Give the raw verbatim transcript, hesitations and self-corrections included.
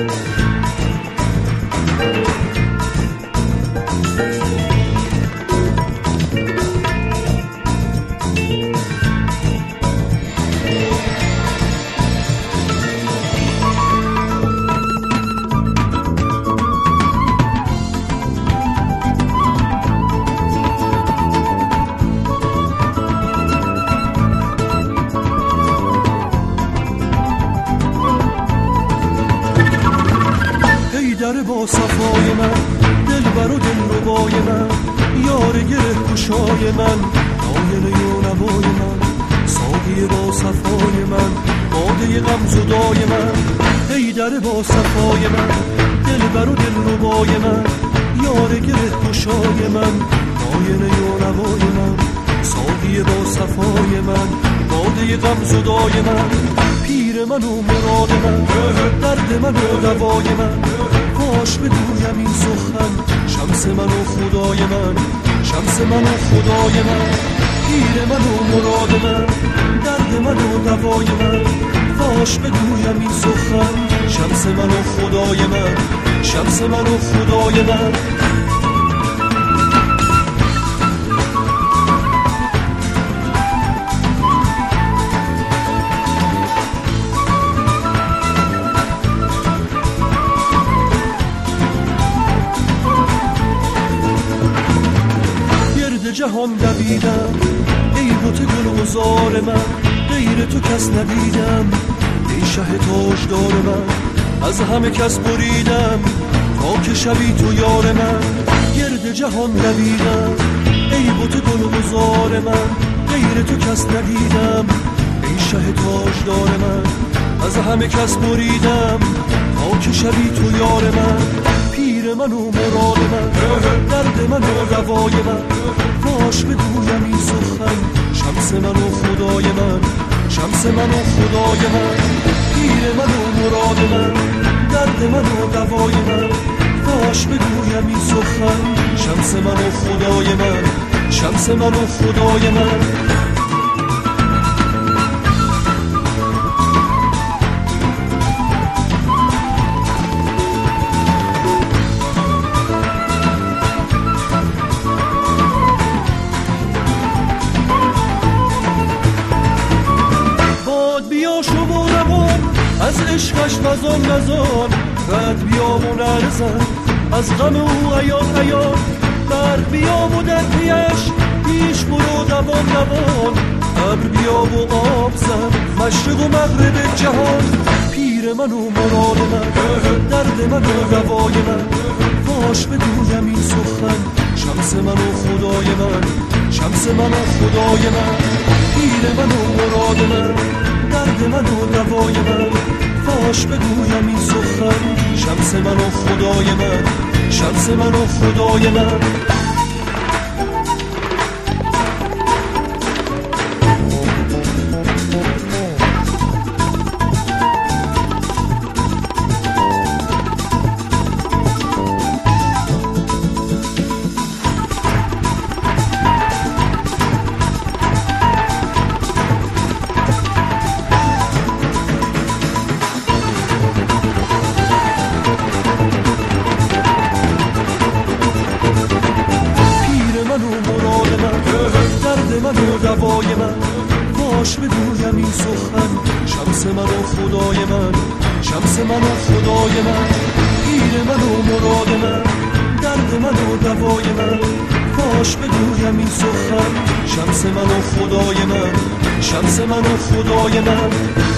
در با صفای من، دلبر و دلربای من، یار گره گشای من، آینه و نوای من، ساقی با صفای من، باده غم زدای من. ای در با صفای من، دلبر و دلربای من، یار گره گشای من، آینه و نوای من، ساقی با صفای من، باده غم زدای من. پیر من و مراد من، درد من و دوای من، کاش بگویم این سخن، شمس من و خدای من، شمس من و خدای من. پیر من و مراد من، درد من و دوای من، کاش بگویم این سخن، شمس من و خدای من، شمس من و خدای من. جهان دویدم ای بت گلگزار من، غیر تو کس ندیدم ای شه تاجدار من. از همه کس بریدم تا که شوی تو یار من، گرد جهان دویدم ای بت گلگزار من، غیر تو کس ندیدم ای شه تاجدار من. از همه کس بریدم تا که شوی تو یار من. پیر من و مراد من، درد من و دوای من، کاش بگویم این سخن، شمس من و خدای من، شمس من و خدای من. پیر من و مراد من، درد من و دوای من، کاش بگویم این سخن، شمس من و خدای من، شمس من و خدای من. از عشقش وزان وزان، رد بیا و نرزن از غم او عیان عیان. برق بیا و در پیش پیش برو دوان دوان، ابر بیا و آب زن مشرق و مغرب جهان. پیر من و مراد من، درد من و دوای من، کاش بگویم این سخن، شمس من و خدای من، شمس من و خدای من. پیر من و مراد من، درد من و دوای من، کاش بگویم این سخن، شمس من و خدای من، شمس من و خدای من. من و دوای من، کاش بگویم این سخن، شمس من و خدای من، شمس من و خدای من. پیر من و مراد من، درد من و دوای من، کاش بگویم این سخن، شمس من و خدای من، شمس من و خدای من.